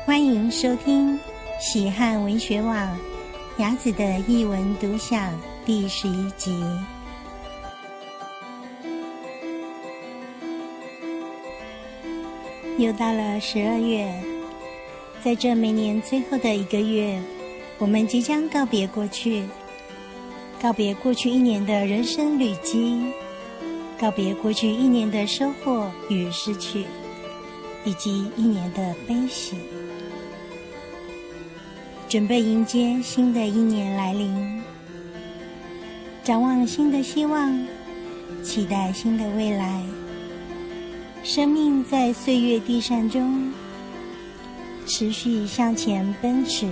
欢迎收听喜汉文学网雅子的译文读享第11集。又到了12月，在这每年最后的一个月，我们即将告别过去，告别过去一年的人生旅迹，告别过去一年的收获与失去，以及一年的悲喜，准备迎接新的一年来临，展望新的希望，期待新的未来。生命在岁月递嬗中持续向前奔驰，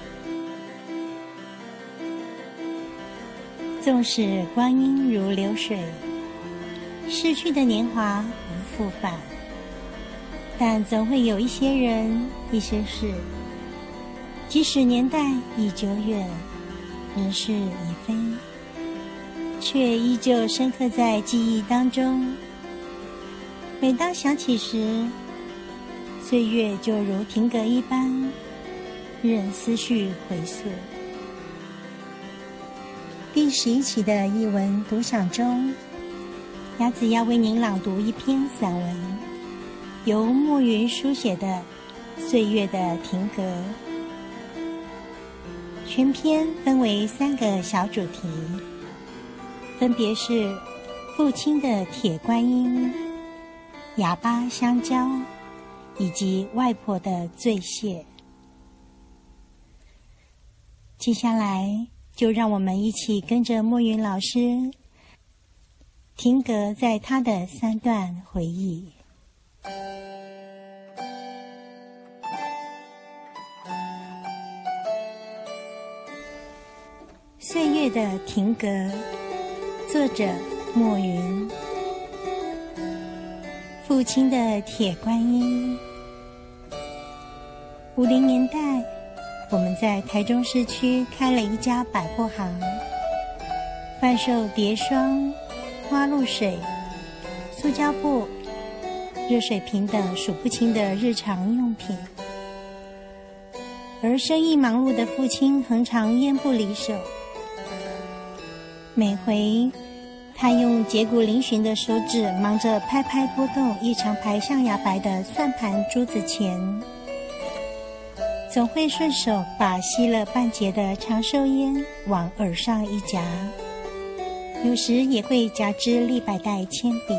纵使光阴如流水，逝去的年华不复返，但总会有一些人一些事，即使年代已久远，人事已非，却依旧深刻在记忆当中。每当想起时，岁月就如停格一般，任思绪回溯。第11期的译文读享中，雅子要为您朗读一篇散文，由墨云书写的《岁月的停格》。全篇分为3个小主题，分别是父亲的铁观音、哑巴香蕉以及外婆的醉蟹。接下来就让我们一起跟着墨云老师停格在他的3段回忆。岁月的停格，作者墨云。父亲的铁观音。50年代，我们在台中市区开了一家百货行，贩售碟霜、花露水、塑胶布、热水瓶等数不清的日常用品。而生意忙碌的父亲恒常烟不离手，每回他用节骨嶙峋的手指忙着拍拍拨动一长排象牙白的算盘珠子前，总会顺手把吸了半截的长寿烟往耳上一夹，有时也会夹支立百代铅笔。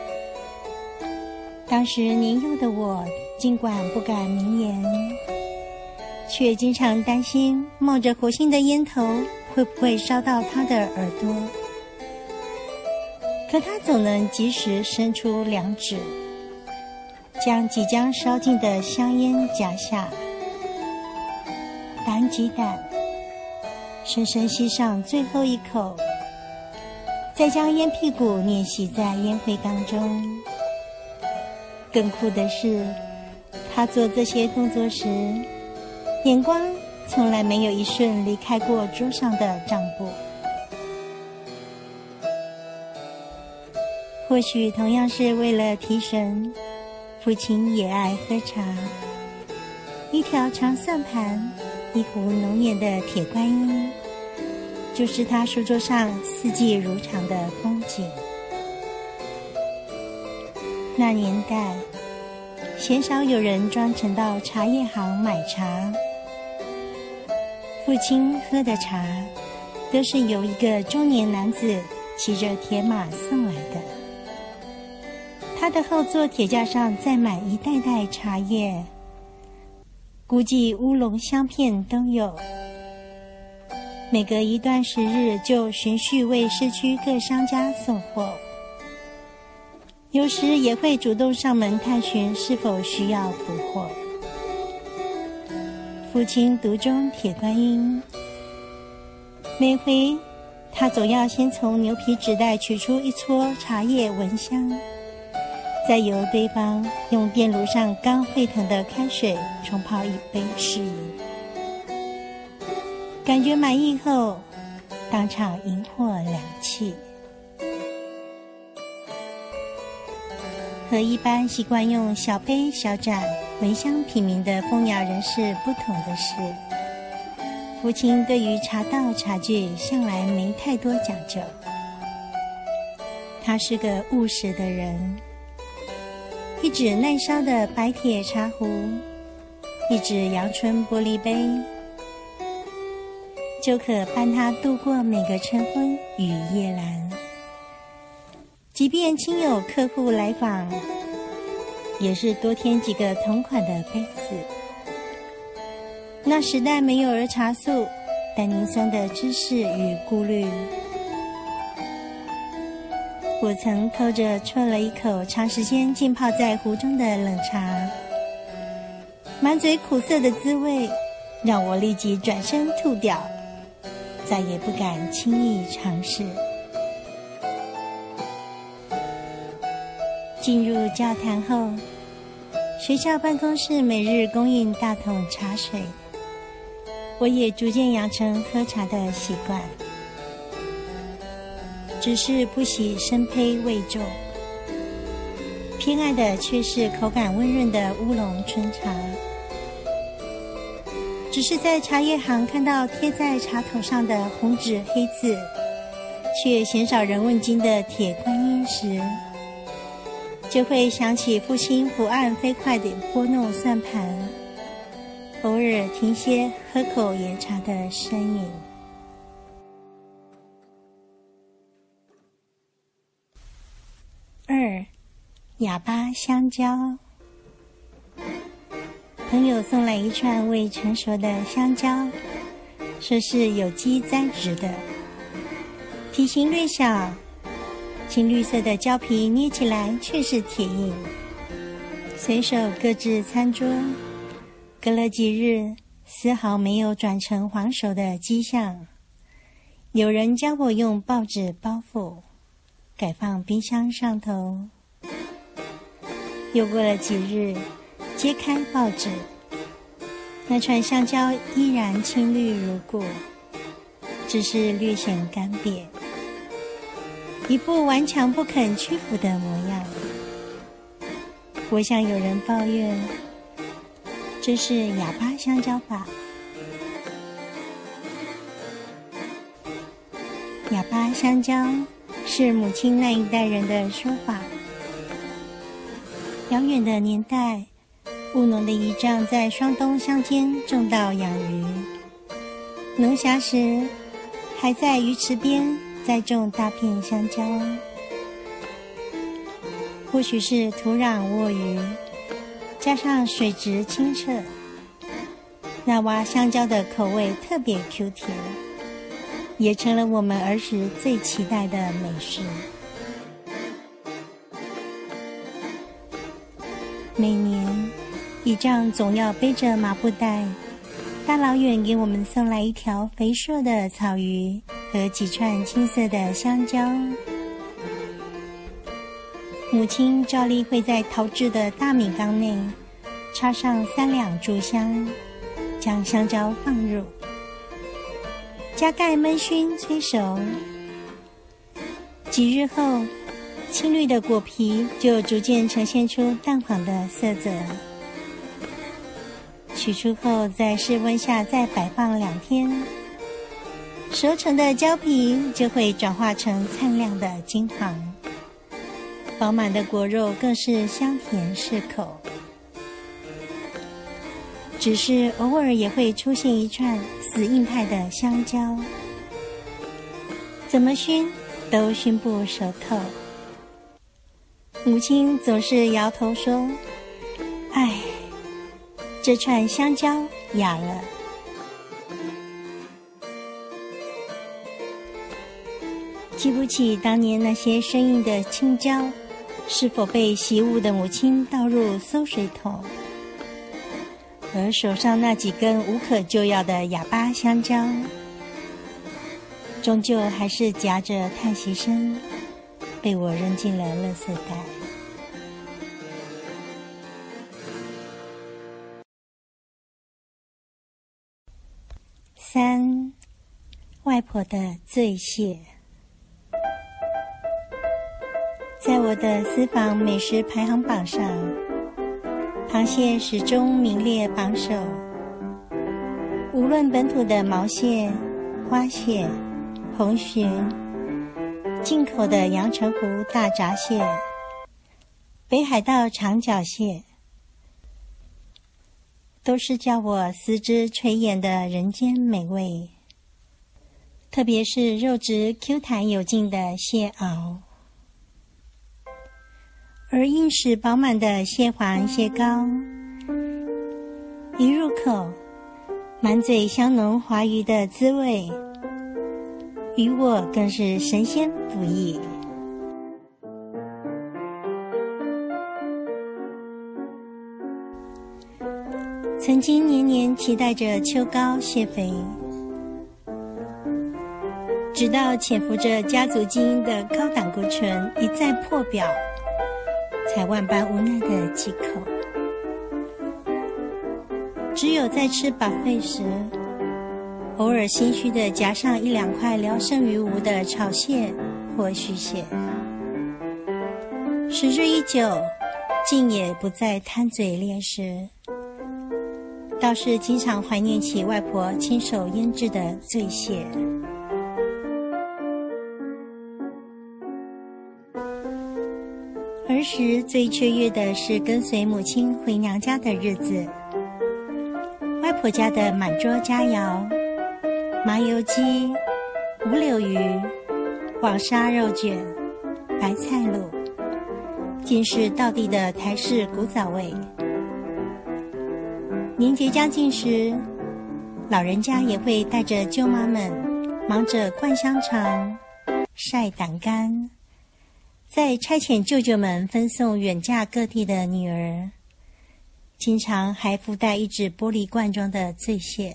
当时年幼的我尽管不敢明言，却经常担心冒着火星的烟头会不会烧到他的耳朵。可他总能及时伸出2指，将即将烧尽的香烟夹下，胆几胆，深深吸上最后一口，再将烟屁股碾熄在烟灰缸中。更酷的是，他做这些动作时，眼光从来没有一瞬离开过桌上的账簿。或许同样是为了提神，父亲也爱喝茶。一条长算盘，一壶浓艳的铁观音，就是他书桌上四季如常的风景。那年代，鲜少有人专程到茶叶行买茶，父亲喝的茶都是由一个中年男子骑着铁马送来的。他的后座铁架上载满一袋袋茶叶，估计乌龙香片都有。每隔一段时日就循序为市区各商家送货，有时也会主动上门探寻是否需要补货。父亲独钟铁观音，每回他总要先从牛皮纸袋取出一撮茶叶闻香，再由对方用电炉上刚沸腾的开水冲泡一杯试饮。感觉满意后，当场赢获2气。 和一般习惯用小杯小盏闻香品茗的风雅人士不同的是，父亲对于茶道茶具向来没太多讲究。他是个务实的人，一指耐烧的白铁茶壶，一指阳春玻璃杯，就可伴他度过每个晨昏与夜阑。即便亲友客户来访，也是多添几个同款的杯子。那时代没有儿茶素、单宁酸的知识与顾虑，我曾偷着啜了一口长时间浸泡在壶中的冷茶，满嘴苦涩的滋味让我立即转身吐掉，再也不敢轻易尝试。进入教坛后，学校办公室每日供应大桶茶水，我也逐渐养成喝茶的习惯，只是不喜深焙味重，偏爱的却是口感温润的乌龙春茶。只是在茶叶行看到贴在茶头上的红纸黑字，却鲜少人问津的铁观音时，就会想起父亲伏案飞快地拨弄算盘，偶尔停歇喝口岩茶的身影。2. 哑巴香蕉。朋友送来一串未成熟的香蕉，说是有机栽植的，体型略小，青绿色的胶皮捏起来却是铁硬，随手搁置餐桌，隔了几日，丝毫没有转成黄熟的迹象。有人教我用报纸包覆，改放冰箱上头。又过了几日，揭开报纸，那串香蕉依然青绿如故，只是略显干瘪，一副顽强不肯屈服的模样。我想有人抱怨，这是哑巴香蕉吧？哑巴香蕉是母亲那一代人的说法。遥远的年代，务农的姨丈在双东乡间种稻养鱼，农暇时还在鱼池边栽种大片香蕉。或许是土壤沃鱼，加上水质清澈，那洼香蕉的口味特别 Q 甜，也成了我们儿时最期待的美食。每年姨丈总要背着麻布袋，大老远给我们送来一条肥硕的草鱼和几串青色的香蕉。母亲照例会在陶制的大米缸内插上3两炷香，将香蕉放入，加盖焖熏催熟。几日后，青绿的果皮就逐渐呈现出淡黄的色泽。取出后，在室温下再摆放2天，熟成的胶皮就会转化成灿亮的金黄，饱满的果肉更是香甜适口。只是偶尔也会出现一串死硬派的香蕉，怎么熏都熏不熟透。母亲总是摇头说：“哎，这串香蕉哑了。”记不起当年那些生硬的青椒是否被习武的母亲倒入馊水桶，而手上那几根无可救药的哑巴香蕉，终究还是夹着叹息声被我扔进了垃圾袋。3. 外婆的醉蟹。 在我的私房美食排行榜上，螃蟹始终名列榜首。无论本土的毛蟹、花蟹、红鲟，进口的阳澄湖大闸蟹、北海道长脚蟹，都是叫我思之垂涎的人间美味。特别是肉质 Q 弹有劲的蟹螯，而硬实饱满的蟹黄蟹膏，一入口，满嘴香浓滑鱼的滋味，与我更是神仙不异。曾经年年期待着秋高蟹肥，直到潜伏着家族基因的高胆固醇一再破表，才万般无奈的忌口。只有在吃 buffet 时，偶尔心虚的夹上1-2块聊胜于无的炒蟹或续蟹，时日一久，竟也不再贪嘴猎食，倒是经常怀念起外婆亲手腌制的醉蟹。儿时最雀跃的是跟随母亲回娘家的日子，外婆家的满桌佳肴，麻油鸡、五柳鱼、黄沙肉卷、白菜卤，尽是道地的台式古早味。年节将近时，老人家也会带着舅妈们忙着灌香肠、晒胆干，在差遣舅舅们分送远嫁各地的女儿，经常还附带一只玻璃罐装的醉蟹。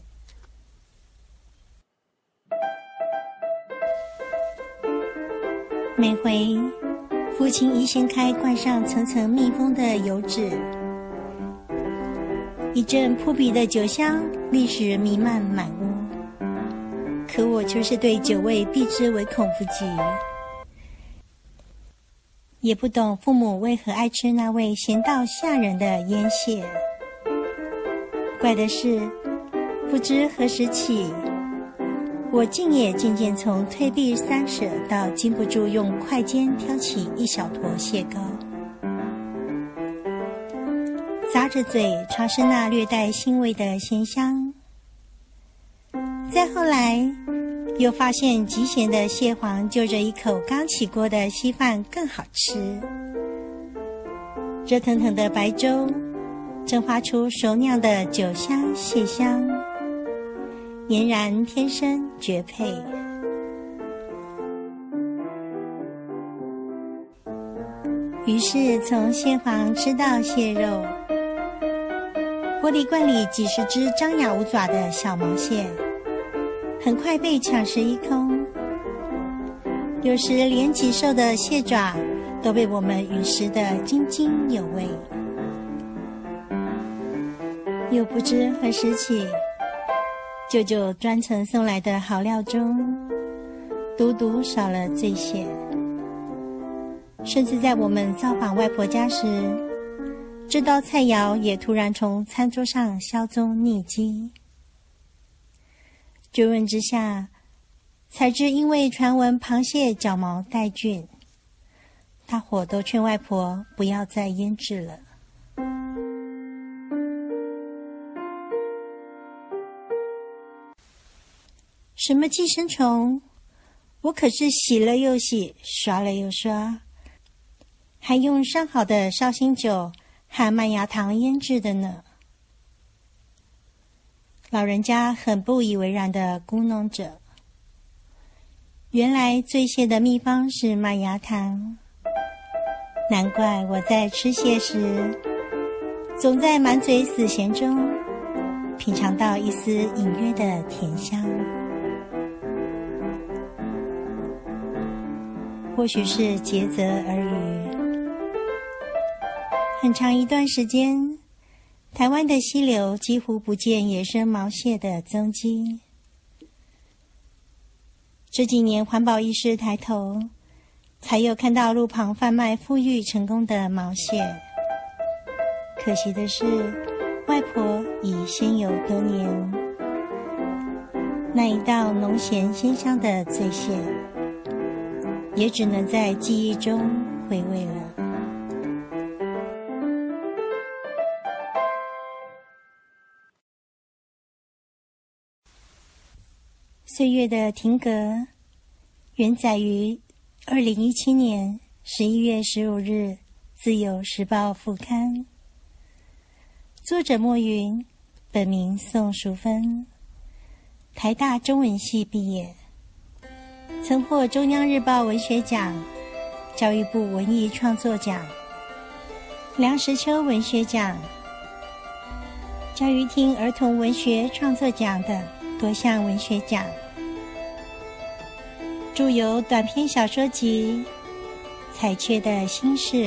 每回父亲一掀开罐上层层密封的油纸，一阵扑鼻的酒香立时弥漫满屋，可我就是对酒味避之唯恐不及，也不懂父母为何爱吃那味咸到吓人的腌蟹。怪的是，不知何时起，我竟也渐渐从退避三舍到禁不住用筷尖挑起一小坨蟹膏，咂着嘴尝试那略带腥味的咸香。再后来又发现极咸的蟹黄就着一口刚起锅的稀饭更好吃，热腾腾的白粥蒸发出熟酿的酒香蟹香，俨然天生绝配。于是从蟹黄吃到蟹肉，玻璃罐里几十只张牙舞爪的小毛蟹很快被抢食一空，有时连几瘦的蟹爪都被我们吮食得津津有味。又不知何时起，舅舅专程送来的好料中独独少了醉蟹，甚至在我们造访外婆家时，这道菜肴也突然从餐桌上销踪匿迹。追问之下，才知因为传闻螃蟹角毛带菌，大伙都劝外婆不要再腌制了。什么寄生虫？我可是洗了又洗，刷了又刷，还用上好的绍兴酒和麦芽糖腌制的呢。老人家很不以为然地咕哝着，原来醉蟹的秘方是麦芽糖，难怪我在吃蟹时总在满嘴死咸中品尝到一丝隐约的甜香。或许是竭泽而渔，很长一段时间，台湾的溪流几乎不见野生毛蟹的踪迹。这几年环保意识抬头， 才有看到路旁贩卖富裕成功的毛蟹。可惜的是，外婆已仙游多年，那一道浓咸鲜香的醉蟹，也只能在记忆中回味了。岁月的停格，原载于2017年11月15日《自由时报》副刊。作者莫云，本名宋淑芬，台大中文系毕业，曾获中央日报文学奖、教育部文艺创作奖、梁实秋文学奖、教育厅儿童文学创作奖等多项文学奖。著有短篇小说集《彩雀的心事》、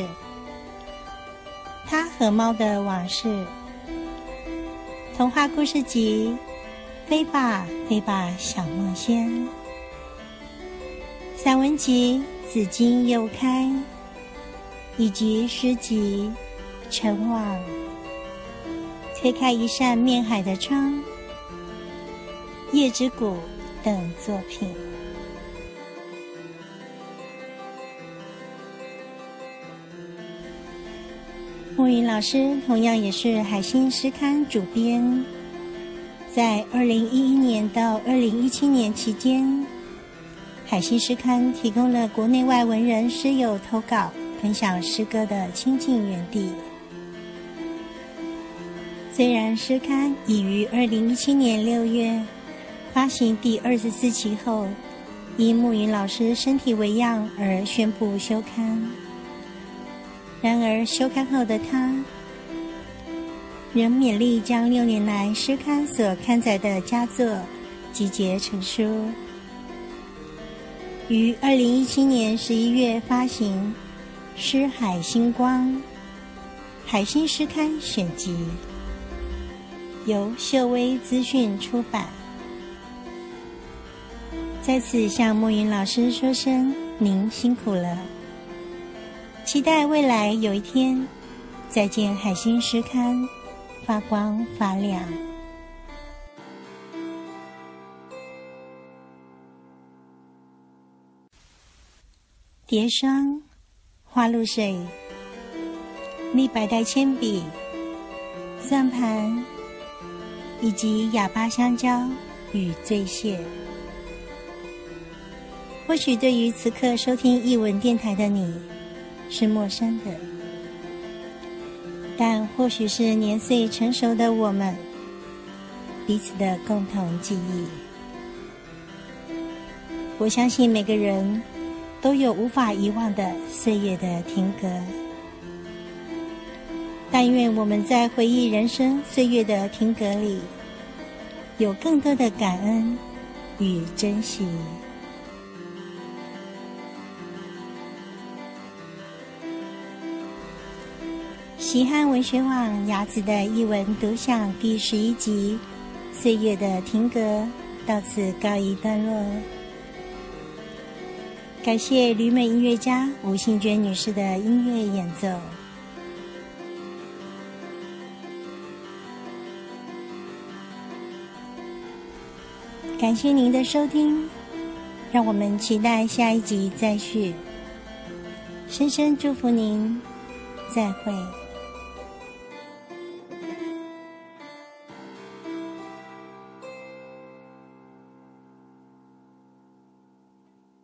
他和猫的往事、童话故事集《飞吧飞吧小梦仙》、散文集《紫荆又开》，以及诗集《晨望》、推开一扇面海的窗、夜之谷等作品。莫云老师同样也是海星诗刊主编，在2011年到2017年期间，海星诗刊提供了国内外文人诗友投稿分享诗歌的亲近园地。虽然诗刊已于2017年6月发行第24期后，因莫云老师身体为恙而宣布休刊，然而休刊后的他仍勉力将6年来诗刊所刊载的佳作集结成书，于2017年11月发行《诗海星光》海星诗刊选集，由秀威资讯出版。在此向莫云老师说声您辛苦了，期待未来有一天再见海星诗刊发光发亮。蝶霜、花露水、立百代铅笔、算盘以及哑巴香蕉与醉蟹，或许对于此刻收听艺文电台的你是陌生的，但或许是年岁成熟的我们彼此的共同记忆。我相信每个人都有无法遗忘的岁月的停格，但愿我们在回忆人生岁月的停格里，有更多的感恩与珍惜。喜憨文学网雅子的艺文独享第11集《岁月的停格》到此告一段落。感谢旅美音乐家吴信娟女士的音乐演奏。感谢您的收听，让我们期待下一集再续。深深祝福您，再会。